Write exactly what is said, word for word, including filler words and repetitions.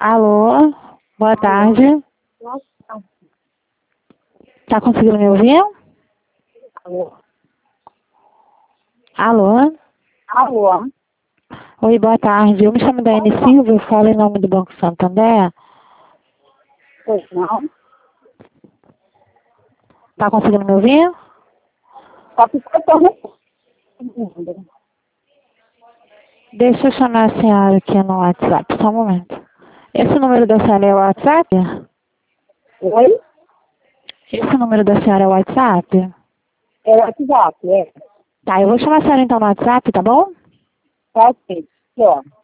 Alô, boa tarde. Nossa, Tá conseguindo me ouvir? alô. Alô? Alô. Oi, boa tarde. Eu me chamo Daiane Silva, eu falo em nome do Banco Santander. Pois não. Tá conseguindo me ouvir? Só que eu tô respondendo. Deixa eu chamar a senhora aqui no WhatsApp, só um momento. Esse número da senhora é o WhatsApp? Oi? Esse número da senhora é o WhatsApp? É o WhatsApp, é. Tá, eu vou chamar a senhora então no WhatsApp, tá bom? Tá ok. Ó.